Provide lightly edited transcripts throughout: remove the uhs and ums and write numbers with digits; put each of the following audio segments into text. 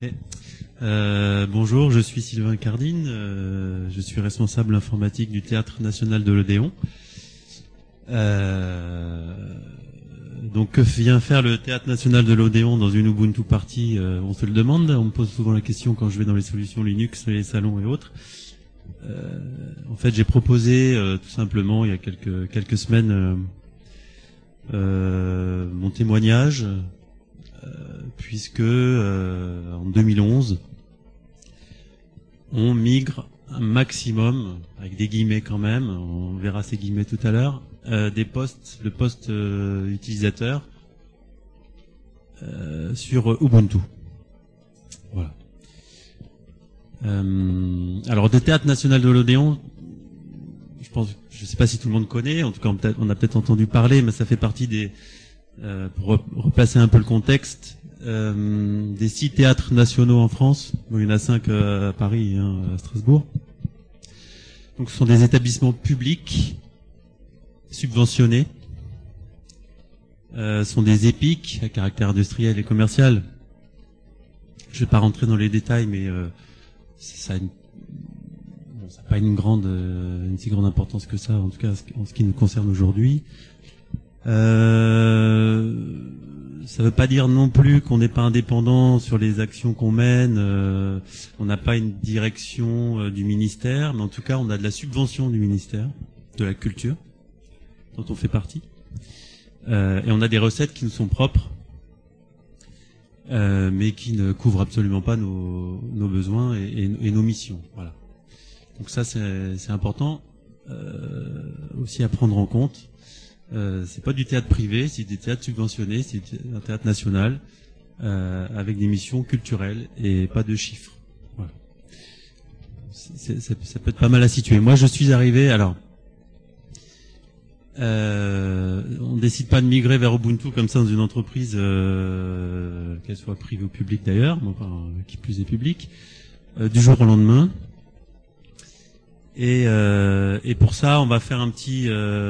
Et, bonjour, je suis Sylvain Cardine, je suis responsable informatique du Théâtre National de l'Odéon. Donc que vient faire le Théâtre National de l'Odéon dans une Ubuntu Party, on se le demande, on me pose souvent la question quand je vais dans les solutions Linux, les salons et autres. En fait, j'ai proposé tout simplement il y a quelques semaines mon témoignage, puisque en 2011, on migre un maximum, avec des guillemets quand même, on verra ces guillemets tout à l'heure, le poste utilisateur sur Ubuntu. Voilà. Alors, le Théâtre National de l'Odéon, je sais pas si tout le monde connaît, en tout cas on a peut-être entendu parler, mais ça fait partie des, pour replacer un peu le contexte, des 6 théâtres nationaux en France. Bon, il y en a 5 à Paris et à Strasbourg. Donc ce sont des établissements publics subventionnés. Ce sont des EPIC à caractère industriel et commercial. Je vais pas rentrer dans les détails, mais ça n'a pas une si grande importance que ça, en tout cas en ce qui nous concerne aujourd'hui. Ça veut pas dire non plus qu'on n'est pas indépendant sur les actions qu'on mène. On n'a pas une direction du ministère, mais en tout cas, on a de la subvention du ministère de la Culture, dont on fait partie. Et on a des recettes qui nous sont propres, mais qui ne couvrent absolument pas nos besoins et nos missions. Voilà. Donc ça, c'est important aussi à prendre en compte. C'est pas du théâtre privé, c'est des théâtres subventionnés, c'est un théâtre national avec des missions culturelles et pas de chiffres. Voilà. Ça peut être pas mal à situer. Moi, je suis arrivé. Alors, on décide pas de migrer vers Ubuntu comme ça dans une entreprise, qu'elle soit privée ou publique d'ailleurs, enfin qui plus est publique, du jour au lendemain. Et pour ça, on va faire un petit.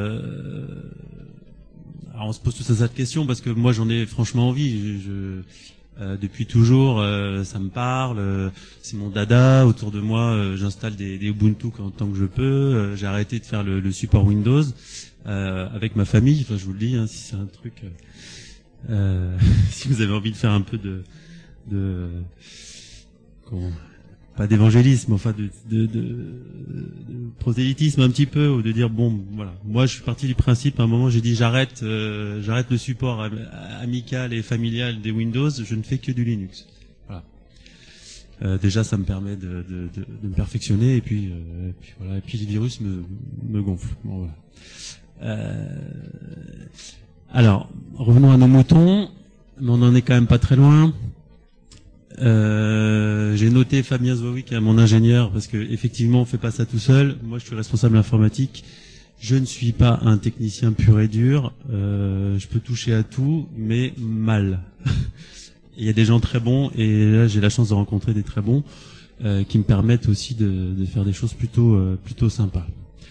Alors on se pose tous cette question parce que moi j'en ai franchement envie. Depuis toujours, ça me parle. C'est mon dada. Autour de moi, j'installe des Ubuntu tant que je peux. J'ai arrêté de faire le support Windows avec ma famille. Enfin, je vous le dis, hein, si c'est un truc. Si vous avez envie de faire un peu pas d'évangélisme, enfin de prosélytisme un petit peu, ou de dire bon voilà, moi je suis parti du principe à un moment j'ai dit j'arrête le support amical et familial des Windows, je ne fais que du Linux. Voilà. Déjà ça me permet de me perfectionner et puis voilà, et puis les virus me gonflent. Bon, voilà. Alors revenons à nos moutons, mais on en est quand même pas très loin. J'ai noté Fabien Zwowi qui est mon ingénieur parce que effectivement on fait pas ça tout seul. Moi je suis responsable informatique. Je ne suis pas un technicien pur et dur. Je peux toucher à tout, mais mal. Il y a des gens très bons et là j'ai la chance de rencontrer des très bons qui me permettent aussi de faire des choses plutôt sympas.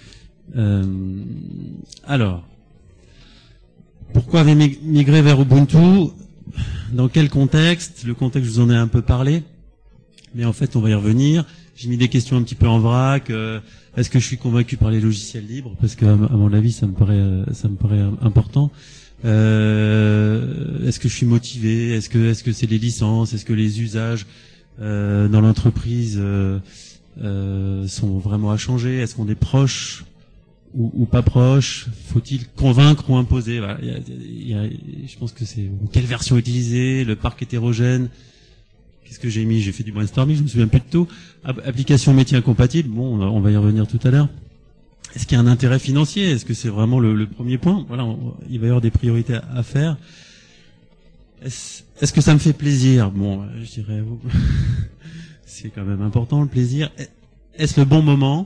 Alors, pourquoi migrer vers Ubuntu? Dans quel contexte? Le contexte, je vous en ai un peu parlé, mais en fait, on va y revenir. J'ai mis des questions un petit peu en vrac. Est-ce que je suis convaincu par les logiciels libres? Parce que, à mon avis, ça me paraît important. Est-ce que je suis motivé? Est-ce que c'est les licences? Est-ce que les usages dans l'entreprise sont vraiment à changer? Est-ce qu'on est proche ou pas proche? Faut-il convaincre ou imposer? Voilà, je pense que c'est quelle version utiliser, le parc hétérogène. Qu'est-ce que j'ai mis? J'ai fait du brainstorming, je me souviens plus de tout. Application métier incompatible. Bon, on va y revenir tout à l'heure. Est-ce qu'il y a un intérêt financier? Est-ce que c'est vraiment le premier point? Voilà, il va y avoir des priorités à faire. Est-ce que ça me fait plaisir? Bon, je dirais, c'est quand même important le plaisir. Est-ce le bon moment?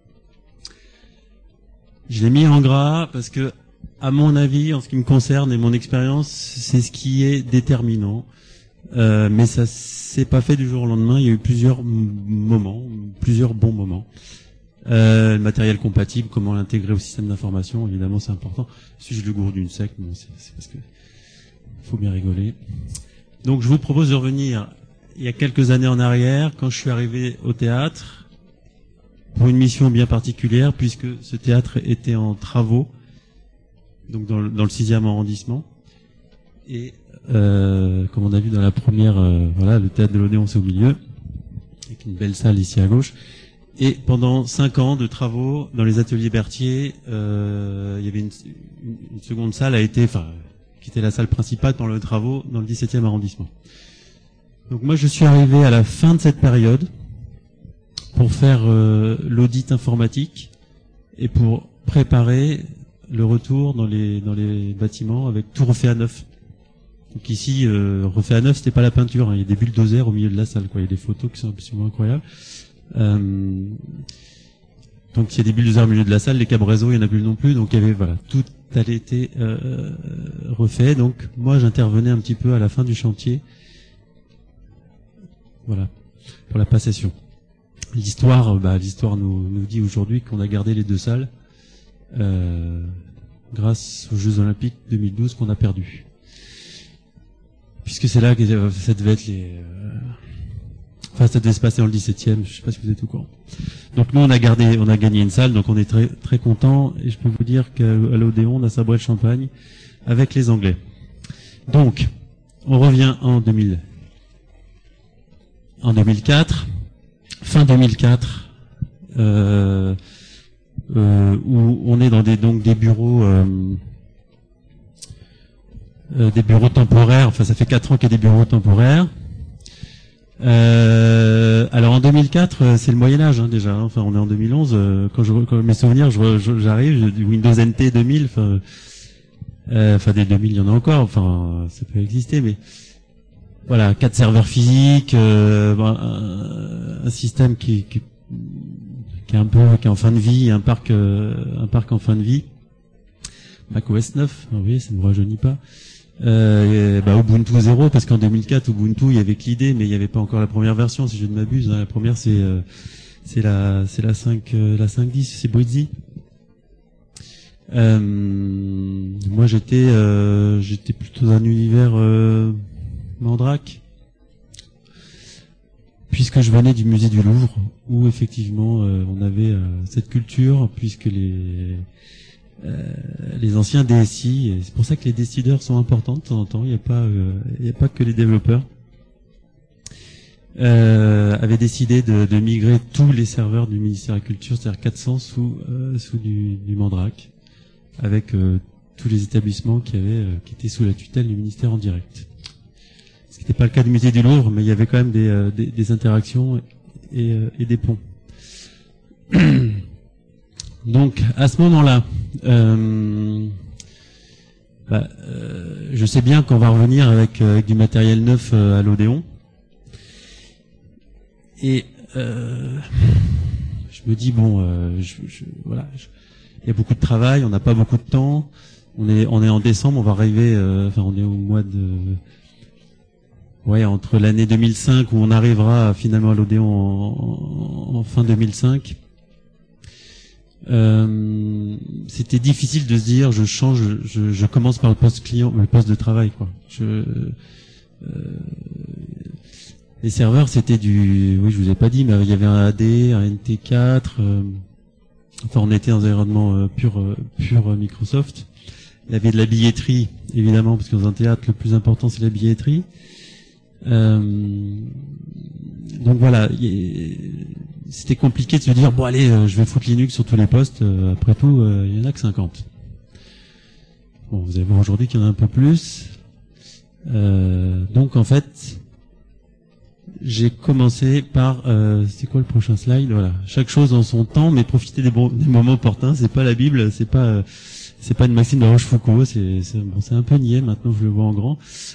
Je l'ai mis en gras parce que, à mon avis, en ce qui me concerne et mon expérience, c'est ce qui est déterminant. Mais ça s'est pas fait du jour au lendemain. Il y a eu plusieurs moments, plusieurs bons moments. Le matériel compatible, comment l'intégrer au système d'information, évidemment, c'est important. Suis-je le gourou d'une secte? Non, c'est parce que faut bien rigoler. Donc, je vous propose de revenir il y a quelques années en arrière, quand je suis arrivé au théâtre, pour une mission bien particulière, puisque ce théâtre était en travaux, donc dans le 6e arrondissement. Et comme on a vu dans la première, voilà, le théâtre de l'Odéon, c'est au milieu, avec une belle salle ici à gauche. Et pendant 5 ans de travaux dans les ateliers Berthier, il y avait une seconde salle qui était la salle principale pendant les travaux dans le 17e arrondissement. Donc moi je suis arrivé à la fin de cette période pour faire l'audit informatique et pour préparer le retour dans les bâtiments avec tout refait à neuf. Donc ici, refait à neuf, c'était pas la peinture, hein. Il y a des bulldozers au milieu de la salle, quoi. Il y a des photos qui sont absolument incroyables. Donc il y a des bulldozers au milieu de la salle, les câbles réseau, il y en a plus non plus. Donc il y avait, voilà, tout avait été refait. Donc moi, j'intervenais un petit peu à la fin du chantier, voilà, pour la passation. L'histoire nous dit aujourd'hui qu'on a gardé les 2 salles grâce aux Jeux Olympiques 2012 qu'on a perdus. Puisque c'est là que ça devait être ça devait se passer dans le 17e, je sais pas si vous êtes au courant. Donc nous on a gagné une salle, donc on est très très contents, et je peux vous dire qu'à l'Odéon on a sabré le champagne avec les Anglais. Donc on revient en 2004, fin 2004, où on est dans des bureaux. Des bureaux temporaires, enfin ça fait 4 ans qu'il y a des bureaux temporaires. Alors en 2004, c'est le Moyen-Âge hein, déjà, hein. Enfin on est en 2011, quand mes souvenirs, j'arrive, du Windows NT 2000, enfin des 2000 il y en a encore, enfin ça peut exister, mais voilà, 4 serveurs physiques, un système qui est en fin de vie, un parc en fin de vie. macOS 9, vous voyez, ça ne me rajeunit pas. Ubuntu 0, parce qu'en 2004, Ubuntu, il y avait que l'idée, mais il n'y avait pas encore la première version, si je ne m'abuse. Hein. La première, c'est la 5.10, c'est Breezy. Moi, j'étais plutôt dans un univers Mandrake, puisque je venais du musée du Louvre, où effectivement, on avait cette culture, puisque les anciens DSI, et c'est pour ça que les décideurs sont importants de temps en temps, il n'y a pas que les développeurs, avaient décidé de migrer tous les serveurs du ministère de la Culture, c'est-à-dire 400 sous du Mandrake, avec tous les établissements qui étaient sous la tutelle du ministère en direct. Ce qui n'était pas le cas du musée du Louvre, mais il y avait quand même des interactions et des ponts. Donc à ce moment-là, je sais bien qu'on va revenir avec du matériel neuf à l'Odéon, et je me dis voilà, il y a beaucoup de travail, on n'a pas beaucoup de temps, on est en décembre, on va arriver, on est au mois de entre l'année 2005 où on arrivera finalement à l'Odéon en fin 2005. C'était difficile de se dire je commence par le poste client, le poste de travail, quoi. Les serveurs, c'était je vous ai pas dit, mais il y avait un AD, un NT4, on était dans un environnement pur Microsoft. Il y avait de la billetterie, évidemment, parce que dans un théâtre, le plus important, c'est la billetterie. Donc voilà, c'était compliqué de se dire bon allez, je vais foutre Linux sur tous les postes. Après tout, il y en a que 50. Bon, vous allez voir aujourd'hui qu'il y en a un peu plus. Donc en fait, j'ai commencé par c'est quoi le prochain slide? Voilà, chaque chose en son temps, mais profiter des moments opportuns. C'est pas la Bible, c'est pas une maxime de Rochefoucauld, c'est un peu niais, maintenant je le vois en grand.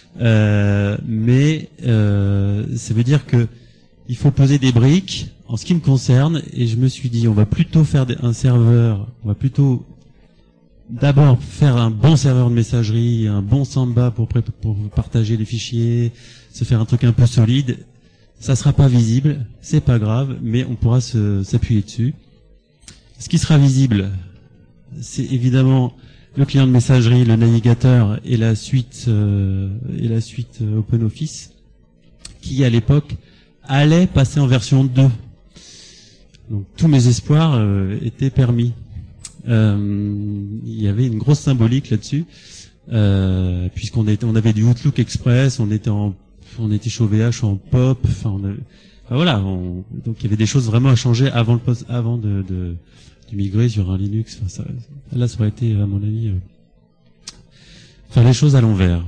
Mais ça veut dire que il faut poser des briques en ce qui me concerne, et je me suis dit on va plutôt faire un serveur, on va plutôt d'abord faire un bon serveur de messagerie, un bon Samba pour partager les fichiers, se faire un truc un peu solide. Ça sera pas visible, c'est pas grave, mais on pourra s'appuyer dessus. Ce qui sera visible, c'est évidemment le client de messagerie, le navigateur et la suite OpenOffice, qui à l'époque allait passer en version 2. Donc tous mes espoirs étaient permis. Il y avait une grosse symbolique là-dessus, puisqu'on avait du Outlook Express, on était chez OVH en pop, voilà, donc il y avait des choses vraiment à changer avant de migrer sur un Linux. Ça aurait été, à mon avis, faire les choses à l'envers.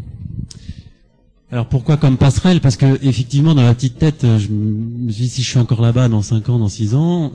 Alors pourquoi comme passerelle? Parce que effectivement, dans la petite tête, je me suis dit, si je suis encore là-bas dans 5 ans, dans 6 ans,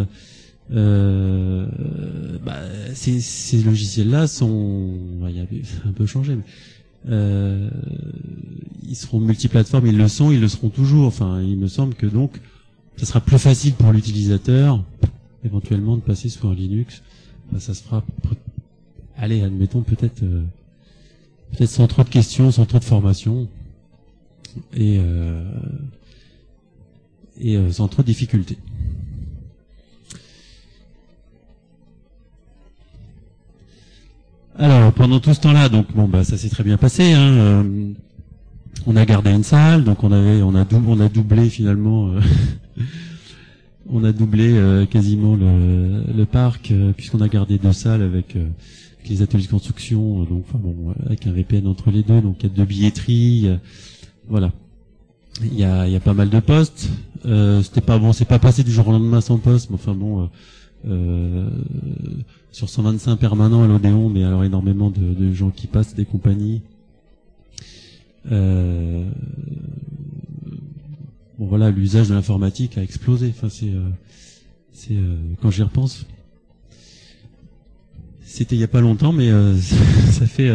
ces logiciels-là il y a un peu changé, mais ils seront multiplateformes, ils le seront toujours. Enfin, il me semble que donc, ça sera plus facile pour l'utilisateur, éventuellement, de passer sous un Linux. Ça se fera, allez, admettons, peut-être sans trop de questions, sans trop de formation, et sans trop de difficultés. Alors, pendant tout ce temps-là, donc ça s'est très bien passé. On a gardé une salle, donc on a doublé finalement, on a doublé quasiment le parc, puisqu'on a gardé 2 salles avec les ateliers de construction, donc avec un VPN entre les deux, donc il y a 2 billetteries, voilà. Il y a pas mal de postes. C'est pas passé du jour au lendemain sans poste, mais sur 125 permanents à l'Odéon, mais alors énormément de gens qui passent, des compagnies. Voilà, l'usage de l'informatique a explosé. Enfin, c'est quand j'y repense, c'était il y a pas longtemps, mais c'est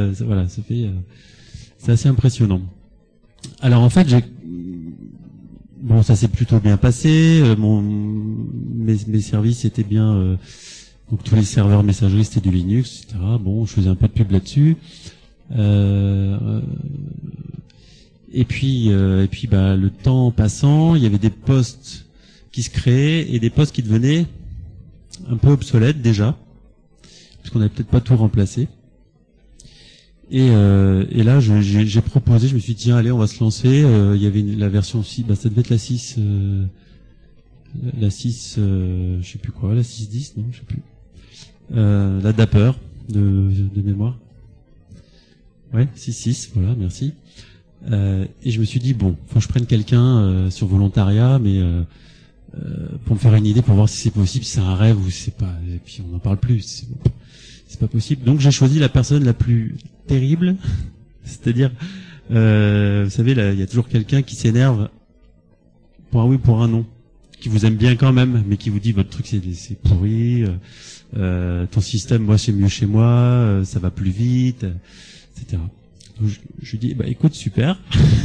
assez impressionnant. Alors en fait, ça s'est plutôt bien passé. Mes services étaient bien. Donc tous les serveurs messagerie c'était du Linux, etc. Je faisais un peu de pub là-dessus. Et puis le temps passant, il y avait des postes qui se créaient et des postes qui devenaient un peu obsolètes déjà, parce qu'on n'avait peut-être pas tout remplacé. Et là, j'ai proposé, je me suis dit, tiens, allez, on va se lancer. Il y avait la version 6, ça devait être la 6, je sais plus quoi, la 6.10, non, je sais plus. La Dapper de mémoire. Ouais, 6.6, voilà, merci. Et je me suis dit, faut que je prenne quelqu'un sur volontariat, mais pour me faire une idée, pour voir si c'est possible, si c'est un rêve ou si c'est pas. Et puis on n'en parle plus. C'est pas possible. Donc j'ai choisi la personne la plus terrible, c'est-à-dire, vous savez, il y a toujours quelqu'un qui s'énerve pour un oui, pour un non, qui vous aime bien quand même, mais qui vous dit votre truc c'est pourri, ton système, moi c'est mieux chez moi, ça va plus vite, etc. Donc, je lui dis, écoute, super.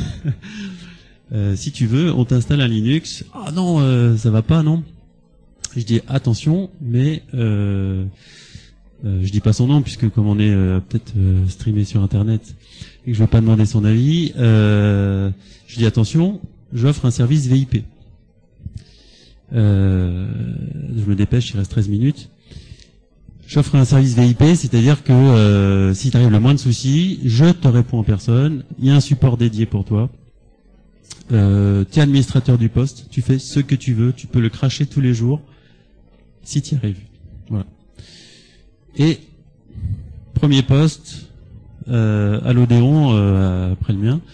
Si tu veux, on t'installe un Linux. Ah non, ça va pas, non. Je dis attention, mais je dis pas son nom puisque comme on est peut-être streamé sur Internet et que je veux pas demander son avis, je dis attention, j'offre un service VIP. Je me dépêche, il reste 13 minutes. J'offre un service VIP, c'est-à-dire que si t'arrive le moins de soucis, je te réponds en personne, il y a un support dédié pour toi. Tu es administrateur du poste, tu fais ce que tu veux, tu peux le cracher tous les jours, si tu y arrives. Voilà. Et premier poste à l'Odéon après le mien,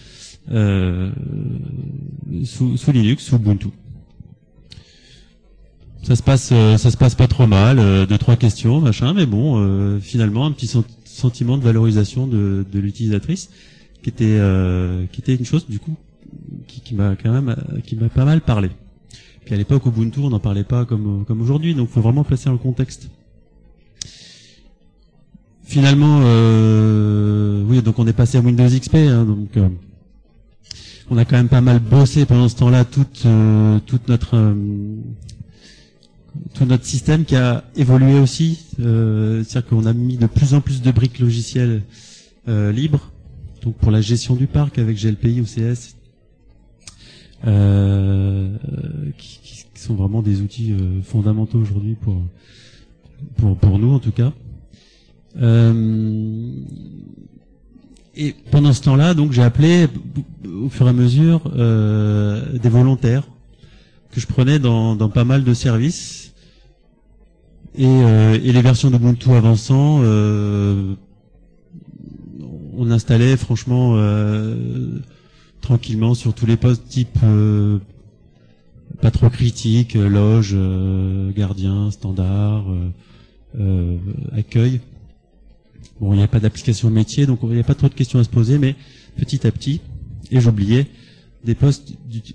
sous Linux, sous Ubuntu. Ça se passe pas trop mal, 2-3 questions, machin, mais finalement un petit sentiment de valorisation de l'utilisatrice qui était une chose du coup qui m'a pas mal parlé. Puis à l'époque Ubuntu on n'en parlait pas comme aujourd'hui, donc faut vraiment placer dans le contexte. Finalement, oui, donc on est passé à Windows XP, donc on a quand même pas mal bossé pendant ce temps-là tout notre système qui a évolué aussi, c'est-à-dire qu'on a mis de plus en plus de briques logicielles libres, donc pour la gestion du parc avec GLPI, OCS, qui sont vraiment des outils fondamentaux aujourd'hui pour nous en tout cas. Et pendant ce temps-là, donc j'ai appelé au fur et à mesure des volontaires que je prenais dans pas mal de services. Et les versions d'Ubuntu avançant, on installait franchement tranquillement sur tous les postes type pas trop critique, loge, gardien, standard, accueil. Bon, il n'y a pas d'application métier, donc il n'y a pas trop de questions à se poser, mais petit à petit, et j'oubliais, des postes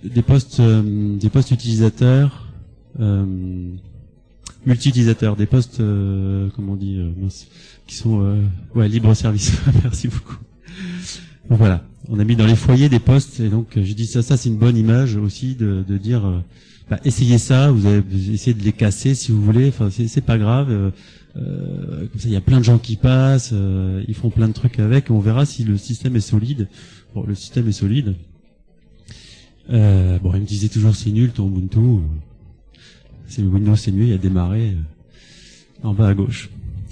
utilisateurs, multi-utilisateurs, des postes, comment on dit, qui sont, libre service. Merci beaucoup. Donc voilà, on a mis dans les foyers des postes, et donc je dis ça c'est une bonne image aussi de dire, essayez ça, vous avez essayé de les casser si vous voulez, enfin c'est pas grave. Comme ça, il y a plein de gens qui passent, ils font plein de trucs avec, et on verra si le système est solide. Bon, le système est solide. Il me disait toujours c'est nul ton Ubuntu. C'est le Windows, c'est mieux, il y a démarré en bas à gauche.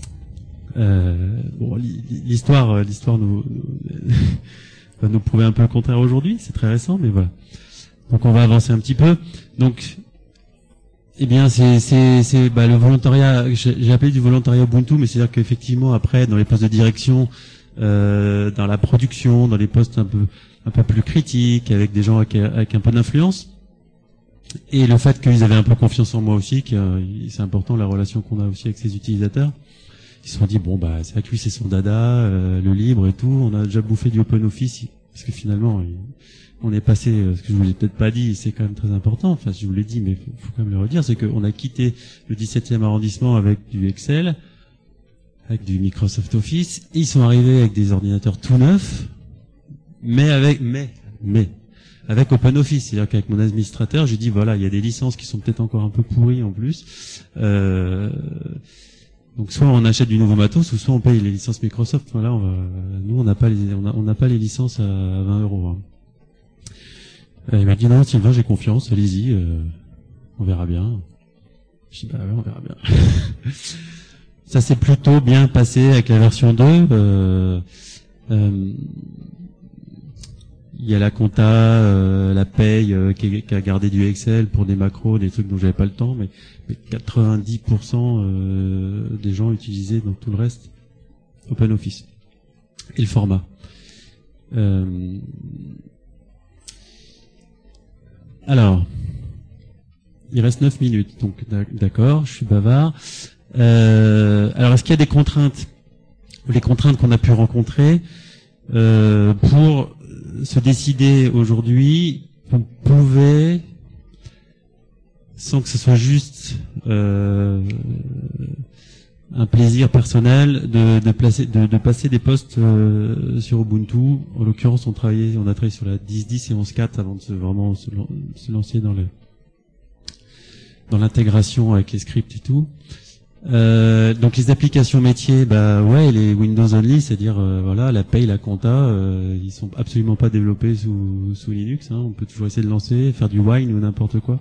L'histoire nous va nous prouver un peu le contraire aujourd'hui. C'est très récent, mais voilà. Donc on va avancer un petit peu. Donc eh bien, c'est le volontariat. J'ai appelé du volontariat Ubuntu, mais c'est-à-dire qu'effectivement, après, dans les postes de direction, dans la production, dans les postes un peu plus critiques, avec des gens avec un peu d'influence, et le fait qu'ils avaient un peu confiance en moi aussi, que c'est important la relation qu'on a aussi avec ces utilisateurs. Ils se sont dit c'est vrai que lui c'est son dada, le libre et tout. On a déjà bouffé du OpenOffice parce que finalement. On est passé, ce que je vous l'ai peut-être pas dit, c'est quand même très important, enfin je vous l'ai dit, mais faut quand même le redire, c'est qu'on a quitté le 17e arrondissement avec du Excel, avec du Microsoft Office, et ils sont arrivés avec des ordinateurs tout neufs, mais avec OpenOffice, c'est-à-dire qu'avec mon administrateur, j'ai dit voilà, il y a des licences qui sont peut-être encore un peu pourries en plus, donc soit on achète du nouveau matos, ou soit on paye les licences Microsoft. Voilà, nous on n'a pas les licences à 20 €. Hein. Il m'a dit non Sylvain, j'ai confiance, allez-y, on verra bien. Je dis on verra bien. Ça s'est plutôt bien passé avec la version 2. Il y a la compta, la paye qui a gardé du Excel pour des macros, des trucs dont j'avais pas le temps, mais 90% des gens utilisaient dans tout le reste OpenOffice et le format. Alors, il reste 9 minutes, donc d'accord, je suis bavard. Alors, est-ce qu'il y a des contraintes, les contraintes qu'on a pu rencontrer pour se décider aujourd'hui, on pouvait, sans que ce soit juste un plaisir personnel, de passer des postes sur Ubuntu. En l'occurrence, on a travaillé sur la 10.10 et 11.4 avant de vraiment se lancer dans l'intégration avec les scripts et tout. Donc les applications métiers, les Windows only, c'est-à-dire la paye, la compta, ils sont absolument pas développés sous Linux. Hein. On peut toujours essayer de lancer, faire du wine ou n'importe quoi.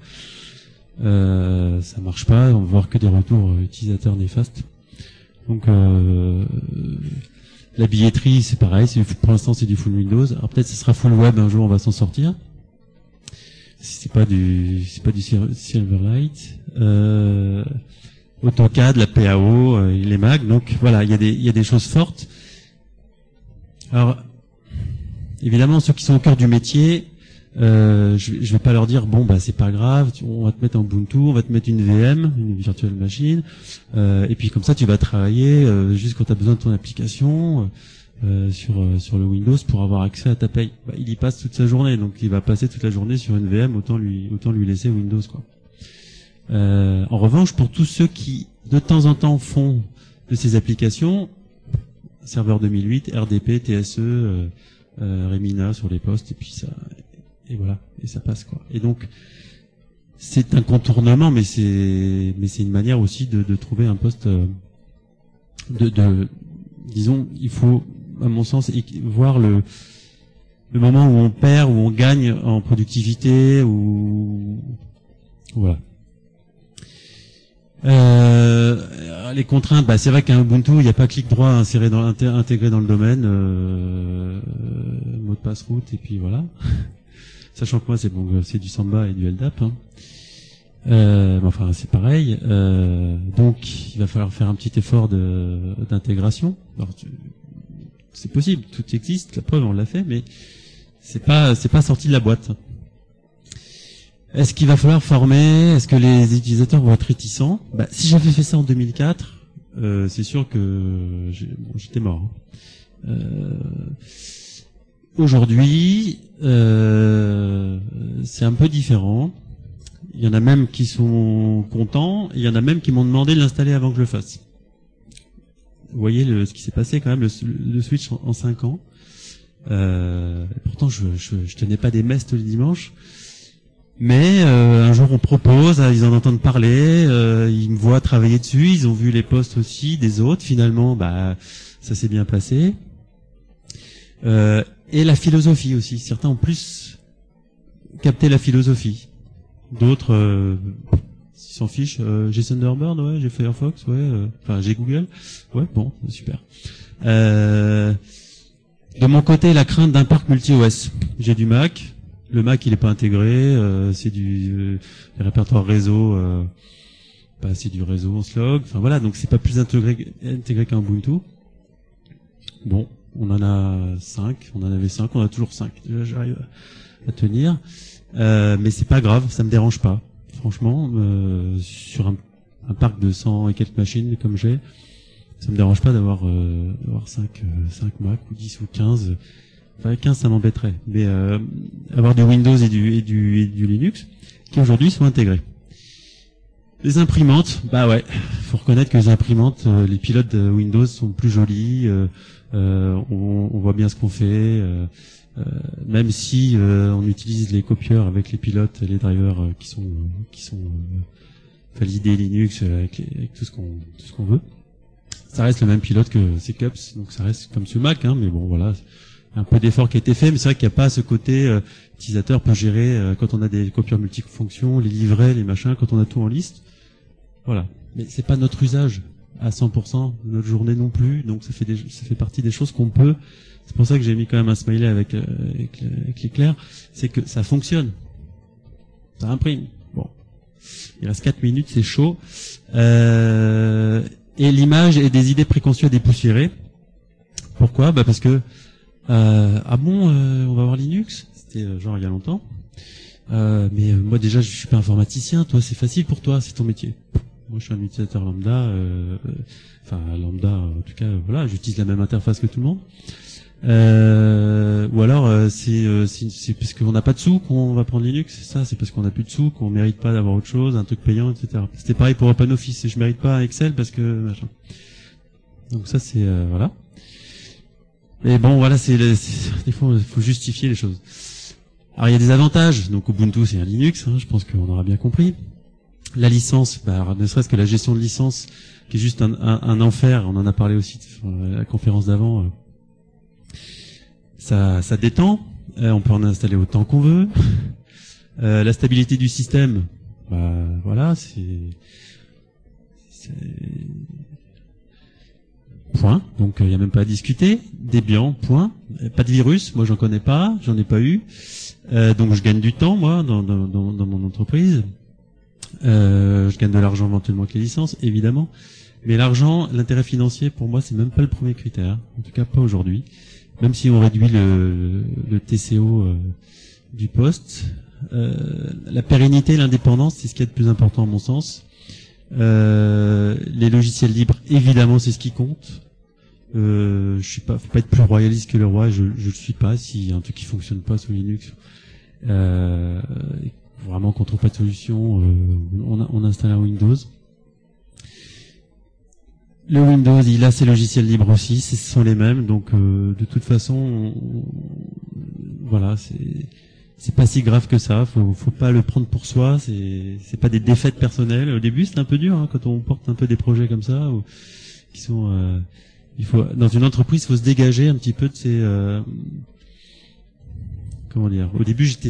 Ça marche pas, on va voir que des retours utilisateurs néfastes. Donc la billetterie, c'est pareil, pour l'instant c'est du full Windows. Alors peut-être ce sera full web un jour, on va s'en sortir. C'est pas du Silverlight. AutoCAD, la PAO, les Mac. Donc voilà, il y a des choses fortes. Alors évidemment, ceux qui sont au cœur du métier, je vais pas leur dire c'est pas grave, on va te mettre en Ubuntu, on va te mettre une VM, une virtual machine, et puis comme ça tu vas travailler juste quand tu as besoin de ton application sur le Windows pour avoir accès à ta paye. Il y passe toute sa journée, donc il va passer toute la journée sur une VM, autant lui laisser Windows quoi. En revanche, pour tous ceux qui de temps en temps font de ces applications, serveur 2008, RDP, TSE, Remina sur les postes, et puis ça. Et voilà, et ça passe quoi. Et donc c'est un contournement, mais c'est une manière aussi de trouver un poste disons, il faut à mon sens voir le moment où on perd, où on gagne en productivité, ou voilà. les contraintes, c'est vrai qu'un Ubuntu, il n'y a pas clic droit intégré dans le domaine, mot de passe route, et puis voilà. Sachant que moi, c'est du Samba et du LDAP. Hein. Enfin, c'est pareil. Donc, il va falloir faire un petit effort d'intégration. Alors, c'est possible, tout existe, la preuve, on l'a fait, mais c'est pas sorti de la boîte. Est-ce qu'il va falloir former? Est-ce que les utilisateurs vont être réticents? Si j'avais fait ça en 2004, c'est sûr que j'étais mort. Aujourd'hui, c'est un peu différent. Il y en a même qui sont contents, et il y en a même qui m'ont demandé de l'installer avant que je le fasse. Vous voyez ce qui s'est passé quand même, le Switch en 5 ans. Pourtant, je tenais pas des messes tous les dimanches. Mais un jour on propose, ils en entendent parler, ils me voient travailler dessus, ils ont vu les posts aussi des autres, finalement ça s'est bien passé. Et la philosophie aussi, certains ont plus capté la philosophie. D'autres ils s'en fichent, j'ai Thunderbird, ouais, j'ai Firefox, ouais, j'ai Google, ouais, bon, super. De mon côté, la crainte d'un parc multi-OS. J'ai du Mac. Le Mac, il est pas intégré, c'est du répertoire réseau, c'est du réseau en slog. Enfin voilà, donc c'est pas plus intégré qu'un Ubuntu. Bon, on en a 5, on en avait 5, on a toujours 5. Déjà, j'arrive à tenir, mais c'est pas grave, ça me dérange pas. Franchement, sur un parc de 100 et quelques machines comme j'ai, ça me dérange pas d'avoir 5 Mac ou 10 ou 15. Enfin, 15, ça m'embêterait. Mais avoir du Windows et du Linux qui aujourd'hui sont intégrés. Les imprimantes, ouais, faut reconnaître que les imprimantes, les pilotes de Windows sont plus jolis. On voit bien ce qu'on fait. Même si on utilise les copieurs avec les pilotes, les drivers qui sont validés Linux avec tout ce qu'on veut. Ça reste le même pilote que CCups, donc ça reste comme sur Mac, hein, mais bon voilà. Un peu d'effort qui a été fait, mais c'est vrai qu'il n'y a pas ce côté utilisateur peut gérer quand on a des copieurs multifonctions, les livrets, les machins, quand on a tout en liste. Voilà. Mais c'est pas notre usage à 100%, notre journée non plus, donc ça fait partie des choses qu'on peut. C'est pour ça que j'ai mis quand même un smiley avec l'éclair, c'est que ça fonctionne. Ça imprime. Bon. Il reste 4 minutes, c'est chaud. Et l'image et des idées préconçues à dépoussiérer. Pourquoi? Parce que on va avoir Linux, c'était genre il y a longtemps. Mais moi déjà je suis pas informaticien, toi c'est facile pour toi, c'est ton métier. Moi je suis un utilisateur lambda, lambda en tout cas voilà, j'utilise la même interface que tout le monde. Ou alors c'est parce qu'on n'a pas de sous qu'on va prendre Linux, c'est ça, c'est parce qu'on n'a plus de sous qu'on mérite pas d'avoir autre chose, un truc payant, etc. C'était pareil pour OpenOffice, je mérite pas Excel parce que machin. Donc ça c'est voilà. Mais bon, voilà, des fois, il faut justifier les choses. Alors, il y a des avantages. Donc, Ubuntu, c'est un Linux, hein, je pense qu'on aura bien compris. La licence, ne serait-ce que la gestion de licence, qui est juste un enfer, on en a parlé aussi à la conférence d'avant, ça détend. On peut en installer autant qu'on veut. La stabilité du système, voilà, c'est point. Donc il n'y a même pas à discuter. Debian, point. Pas de virus, moi j'en connais pas, j'en ai pas eu. Donc je gagne du temps moi dans mon entreprise. Je gagne de l'argent éventuellement avec les licences, évidemment. Mais l'argent, l'intérêt financier, pour moi, c'est même pas le premier critère. En tout cas, pas aujourd'hui. Même si on réduit le TCO du poste, la pérennité, l'indépendance, c'est ce qui est le plus important à mon sens. Les logiciels libres, évidemment, c'est ce qui compte. Je suis pas, faut pas être plus royaliste que le roi. Je le suis pas. S'il y a un truc qui fonctionne pas sous Linux, vraiment qu'on trouve pas de solution, on installe un Windows. Le Windows, il a ses logiciels libres aussi, ce sont les mêmes. Donc, de toute façon, voilà, c'est pas si grave que ça. Faut pas le prendre pour soi. C'est pas des défaites personnelles. Au début, c'est un peu dur, hein, quand on porte un peu des projets comme ça, qui sont. Il faut, dans une entreprise, il faut se dégager un petit peu de ces. Comment dire? Au début, j'étais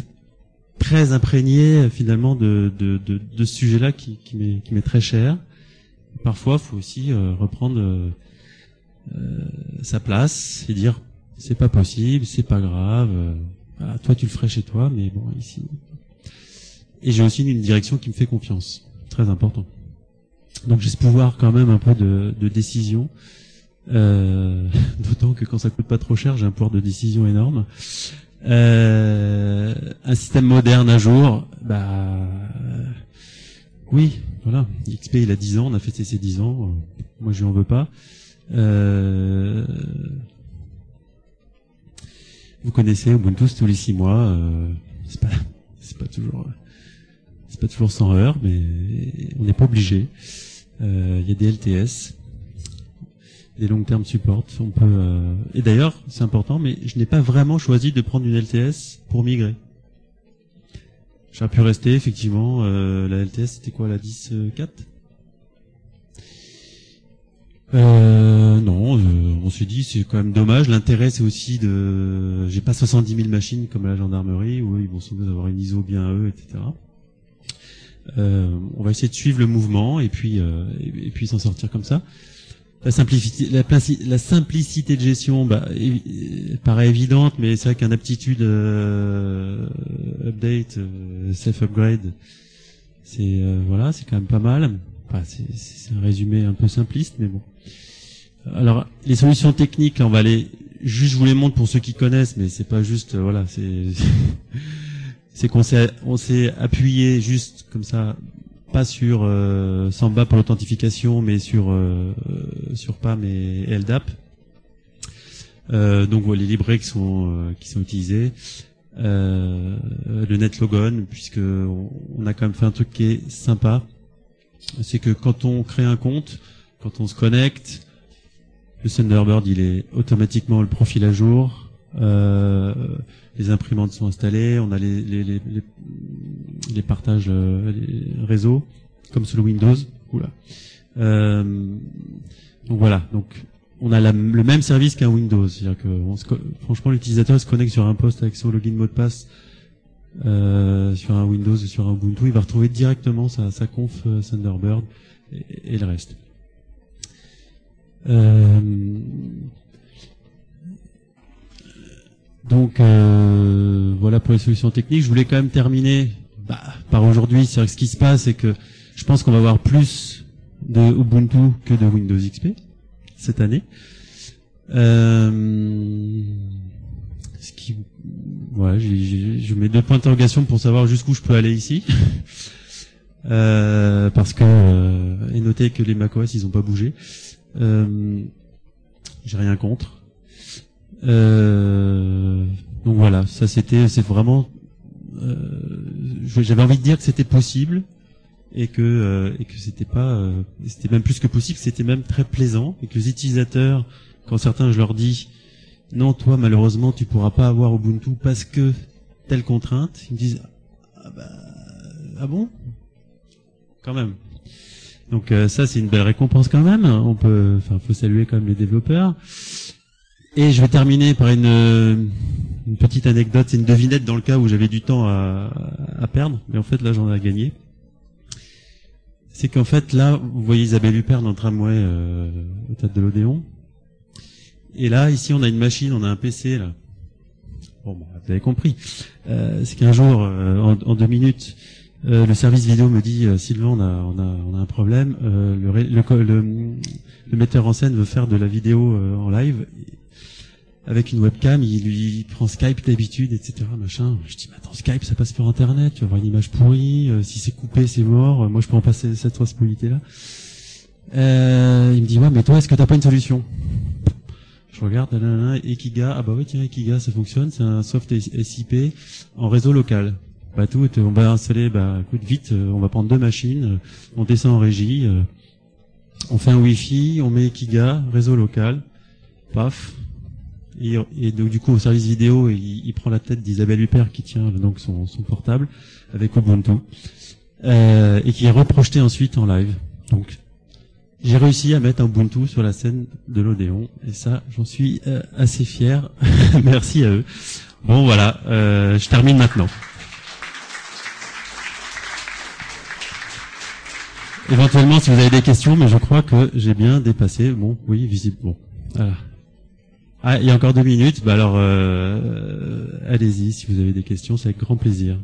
très imprégné finalement de ce sujet-là qui m'est très cher. parfois, faut aussi reprendre sa place et dire c'est pas possible, c'est pas grave. Voilà, toi, tu le ferais chez toi, mais bon, ici. Et j'ai aussi une direction qui me fait confiance, très important. Donc j'ai ce pouvoir quand même un peu de décision. D'autant que quand ça coûte pas trop cher, j'ai un pouvoir de décision énorme. Un système moderne à jour, oui, voilà. XP il a 10 ans, on a fêté ses 10 ans. Moi je lui en veux pas. Vous connaissez Ubuntu tous les 6 mois. C'est pas toujours sans heurts, mais on n'est pas obligé. Il y a des LTS. Des long term support, on peut et d'ailleurs c'est important, mais je n'ai pas vraiment choisi de prendre une LTS pour migrer. J'aurais pu rester effectivement la LTS c'était quoi, la 10.4 non, on s'est dit c'est quand même dommage. L'intérêt c'est aussi j'ai pas 70 000 machines comme à la gendarmerie où ils vont sans doute avoir une ISO bien à eux, etc. On va essayer de suivre le mouvement et puis s'en sortir comme ça. La simplicité de gestion, paraît évidente, mais c'est vrai qu'un aptitude update, self upgrade, c'est c'est quand même pas mal. Enfin, c'est un résumé un peu simpliste, mais bon. Alors les solutions techniques, là, on va aller juste, je vous les montre pour ceux qui connaissent, mais c'est pas juste, c'est qu'on s'est appuyé juste comme ça. Pas sur Samba pour l'authentification, mais sur PAM et LDAP. Donc voilà, les librairies qui sont utilisées. Le NetLogon, puisque on a quand même fait un truc qui est sympa, c'est que quand on crée un compte, quand on se connecte, le Thunderbird il est automatiquement le profil à jour. Les imprimantes sont installées, on a les partages les réseaux comme sur le Windows. Oula. Donc voilà, donc on a le même service qu'un Windows, c'est-à-dire que franchement l'utilisateur se connecte sur un poste avec son login mot de passe sur un Windows ou sur un Ubuntu, il va retrouver directement sa conf Thunderbird et le reste. Donc voilà pour les solutions techniques. Je voulais quand même terminer par aujourd'hui. C'est-à-dire que ce qui se passe, c'est que je pense qu'on va avoir plus de Ubuntu que de Windows XP cette année. Je mets 2 points d'interrogation pour savoir jusqu'où je peux aller ici. Parce que et notez que les macOS ils ont pas bougé. J'ai rien contre. Donc voilà, ça c'est vraiment j'avais envie de dire que c'était possible et que c'était même plus que possible, c'était même très plaisant et que les utilisateurs, quand certains je leur dis non toi malheureusement tu pourras pas avoir Ubuntu parce que telle contrainte, ils me disent ah bon quand même. Donc ça c'est une belle récompense quand même. Faut saluer quand même les développeurs. Et je vais terminer par une petite anecdote, c'est une devinette dans le cas où j'avais du temps à perdre, mais en fait là j'en ai gagné. C'est qu'en fait là, vous voyez Isabelle Huppert dans le tramway au théâtre de l'Odéon. Et là, ici on a une machine, on a un PC là. Bon, vous avez compris. C'est qu'un jour, en 2 minutes, le service vidéo me dit Sylvain, on a un problème. Le metteur en scène veut faire de la vidéo en live. Avec une webcam, il lui prend Skype d'habitude, etc. Machin. Je dis, mais attends, Skype, ça passe par Internet, tu vas avoir une image pourrie, si c'est coupé, c'est mort. Moi, je peux en passer cette responsabilité-là. Il me dit, ouais, mais toi, est-ce que t'as pas une solution? Je regarde, Ekiga, oui, tiens, Ekiga, ça fonctionne, c'est un soft SIP en réseau local. On va installer, écoute, vite, on va prendre 2 machines, on descend en régie, on fait un Wi-Fi, on met Ekiga, réseau local, paf. Et donc du coup au service vidéo il prend la tête d'Isabelle Huppert qui tient donc son portable avec Ubuntu et qui est reprojeté ensuite en live. Donc j'ai réussi à mettre un Ubuntu sur la scène de l'Odéon et ça j'en suis assez fier. Merci à eux. Bon voilà, je termine maintenant. éventuellement si vous avez des questions, mais je crois que j'ai bien dépassé. Bon, oui, visible. Bon, voilà. Ah, il y a encore 2 minutes. Bah alors, allez-y si vous avez des questions, c'est avec grand plaisir.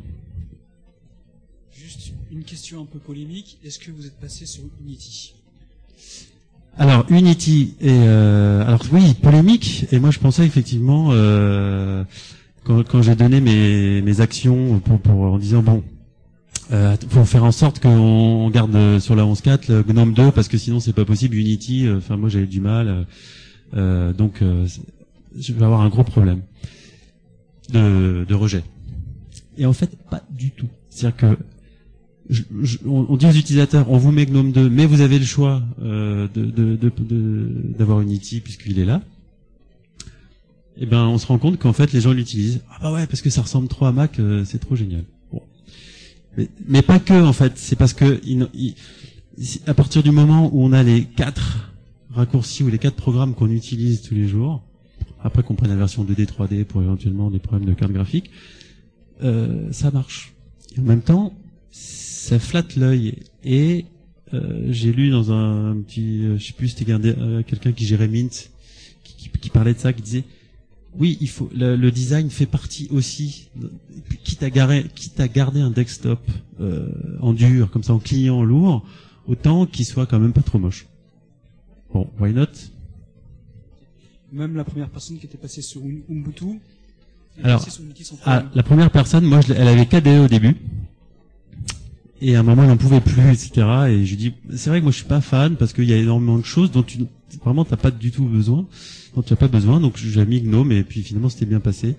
Juste une question un peu polémique. Est-ce que vous êtes passé sur Unity? Alors Unity alors oui, polémique. Et moi je pensais effectivement quand j'ai donné mes actions pour en disant bon. Faut faire en sorte qu'on garde sur la 11.4 le GNOME 2 parce que sinon c'est pas possible. Unity, enfin moi j'avais du mal, donc je vais avoir un gros problème de rejet. Et en fait pas du tout. C'est-à-dire que on dit aux utilisateurs on vous met GNOME 2, mais vous avez le choix d'avoir Unity puisqu'il est là. Et ben on se rend compte qu'en fait les gens l'utilisent. Ah bah ouais parce que ça ressemble trop à Mac, c'est trop génial. Bon. Mais pas que en fait, c'est parce que à partir du moment où on a les 4 raccourcis ou les 4 programmes qu'on utilise tous les jours, après qu'on prenne la version 2D, 3D pour éventuellement des problèmes de carte graphique, ça marche. Et en même temps, ça flatte l'œil. Et j'ai lu dans un petit, je sais plus, c'était quelqu'un qui gérait Mint, qui parlait de ça, qui disait oui, il faut le design fait partie aussi. Quitte à garder un desktop en dur, comme ça en client lourd, autant qu'il soit quand même pas trop moche. Bon, why not? Même la première personne qui était passée sur Ubuntu. Alors, la première personne, moi, elle avait KDE au début. Et à un moment, elle n'en pouvait plus, etc. Et je lui dis, c'est vrai que moi, je suis pas fan parce qu'il y a énormément de choses dont vraiment, t'as pas du tout besoin. Donc tu n'as pas besoin, donc j'ai mis GNOME et puis finalement c'était bien passé.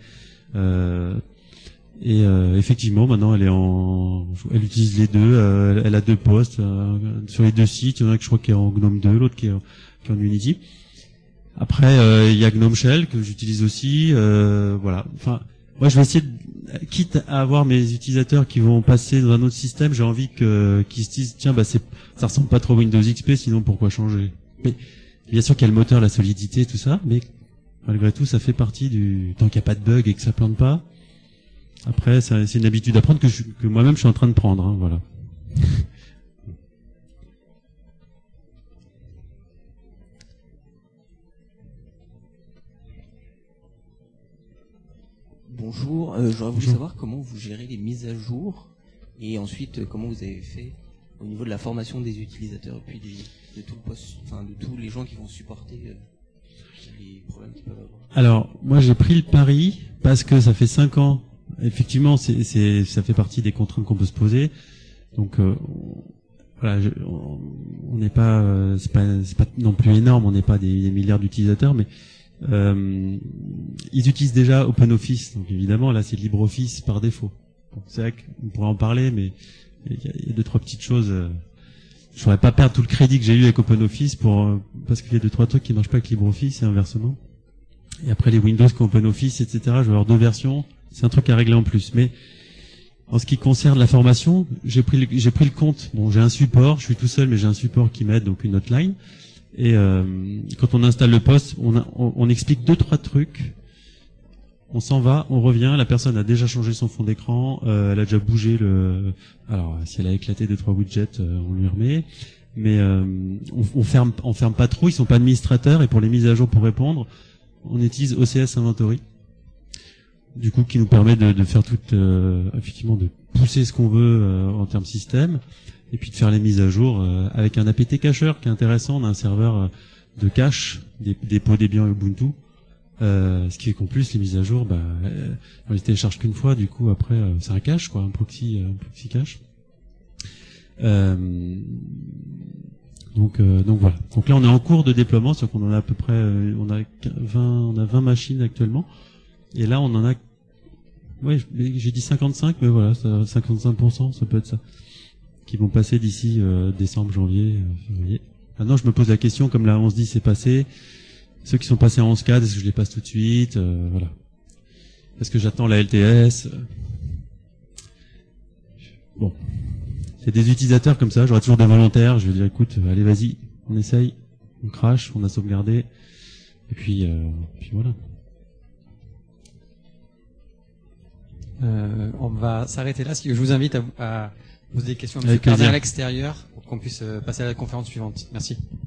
Effectivement, maintenant elle utilise les deux. Elle a 2 postes sur les 2 sites. Il y en a que je crois qui est en GNOME 2, l'autre qui est en Unity. Après, il y a GNOME Shell que j'utilise aussi. Voilà. Enfin, moi je vais essayer, quitte à avoir mes utilisateurs qui vont passer dans un autre système, j'ai envie qu'ils se disent tiens bah ça ressemble pas trop à Windows XP, sinon pourquoi changer. Mais bien sûr qu'il y a le moteur, la solidité, tout ça, mais malgré tout, ça fait partie tant qu'il n'y a pas de bug et que ça plante pas. Après, c'est une habitude à prendre que moi-même je suis en train de prendre, hein, voilà. Bonjour, j'aurais voulu savoir comment vous gérez les mises à jour et ensuite comment vous avez fait au niveau de la formation des utilisateurs et puis de tous les gens qui vont supporter les problèmes qu'ils peuvent avoir. Alors, moi j'ai pris le pari parce que ça fait 5 ans. Effectivement, ça fait partie des contraintes qu'on peut se poser. Donc voilà, on n'est pas, c'est pas non plus énorme. On n'est pas des milliards d'utilisateurs, mais ils utilisent déjà OpenOffice. Donc évidemment, là c'est LibreOffice par défaut. Bon, c'est vrai qu'on pourrait en parler, mais il y a 2-3 petites choses. Je voudrais pas perdre tout le crédit que j'ai eu avec OpenOffice parce qu'il y a 2-3 trucs qui marchent pas avec LibreOffice et inversement. Et après les Windows qui ont OpenOffice, etc. Je vais avoir 2 versions. C'est un truc à régler en plus. Mais en ce qui concerne la formation, j'ai pris le compte. Bon, j'ai un support. Je suis tout seul, mais j'ai un support qui m'aide, donc une hotline. Et quand on installe le poste, on explique 2-3 trucs. On s'en va, on revient, la personne a déjà changé son fond d'écran, elle a déjà bougé alors si elle a éclaté 2-3 widgets, on lui remet. Mais on ferme pas trop, ils sont pas administrateurs, et pour les mises à jour pour répondre, on utilise OCS Inventory. Du coup, qui nous permet de faire effectivement de pousser ce qu'on veut en termes système, et puis de faire les mises à jour avec un apt cacher qui est intéressant. On a un serveur de cache des pods Debian et Ubuntu. Ce qui fait qu'en plus les mises à jour, on les télécharge qu'une fois, du coup après c'est un cache quoi, un proxy cache. Donc voilà. Donc là on est en cours de déploiement, c'est-à-dire qu'on en a à peu près, on a 20 machines actuellement, et là on en a, ouais j'ai dit 55, mais voilà, 55%, ça peut être ça, qui vont passer d'ici décembre, janvier, février. Maintenant je me pose la question, comme la 11.10 c'est passé. Ceux qui sont passés en 11.4, est-ce que je les passe tout de suite, voilà. Est-ce que j'attends la LTS Bon. C'est des utilisateurs comme ça, j'aurai toujours des volontaires, je vais dire écoute, allez vas-y, on essaye, on crache, on a sauvegardé, et puis voilà. On va s'arrêter là, je vous invite à poser des questions à M. Avec Cardin plaisir. à l'extérieur, pour qu'on puisse passer à la conférence suivante. Merci.